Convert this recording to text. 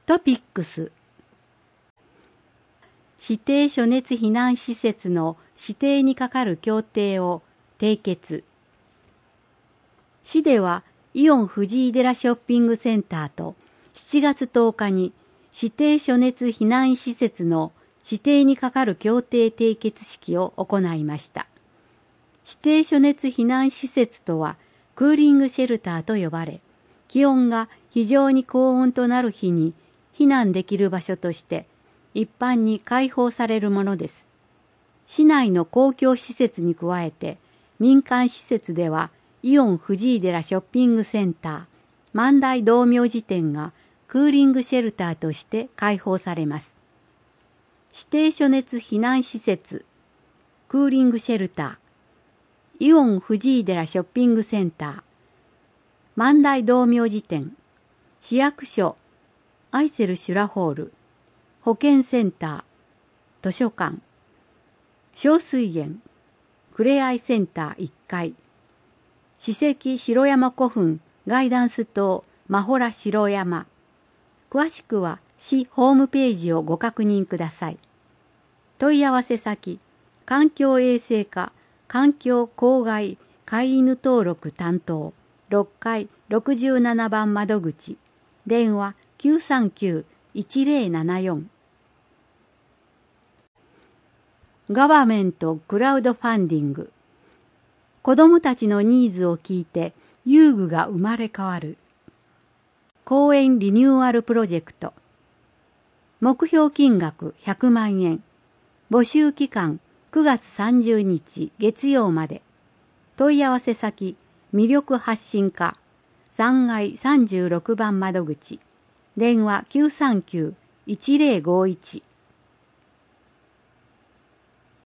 トピックス。指定暑熱避難施設の指定に係る協定を締結。市ではイオン藤井寺ショッピングセンターと7月10日に指定暑熱避難施設の指定に係る協定締結式を行いました。指定暑熱避難施設とはクーリングシェルターと呼ばれ、気温が非常に高温となる日に避難できる場所として一般に開放されるものです。市内の公共施設に加えて民間施設ではイオン藤井寺ショッピングセンター、万代道明寺店がクーリングシェルターとして開放されます。指定暑熱避難施設、クーリングシェルター、イオン藤井寺ショッピングセンター、万代道明寺店、市役所、アイセルシュラホール、保健センター、図書館、小水園、ふれあいセンター1階、史跡城山古墳ガイダンス棟まほら城山。詳しくは市ホームページをご確認ください。問い合わせ先、環境衛生課環境公害飼い犬登録担当6階67番窓口、電話939-1074。ガバメントクラウドファンディング。子どもたちのニーズを聞いて遊具が生まれ変わる。公園リニューアルプロジェクト。目標金額100万円。募集期間9月30日月曜まで。問い合わせ先、魅力発信課3階36番窓口。電話939-1051。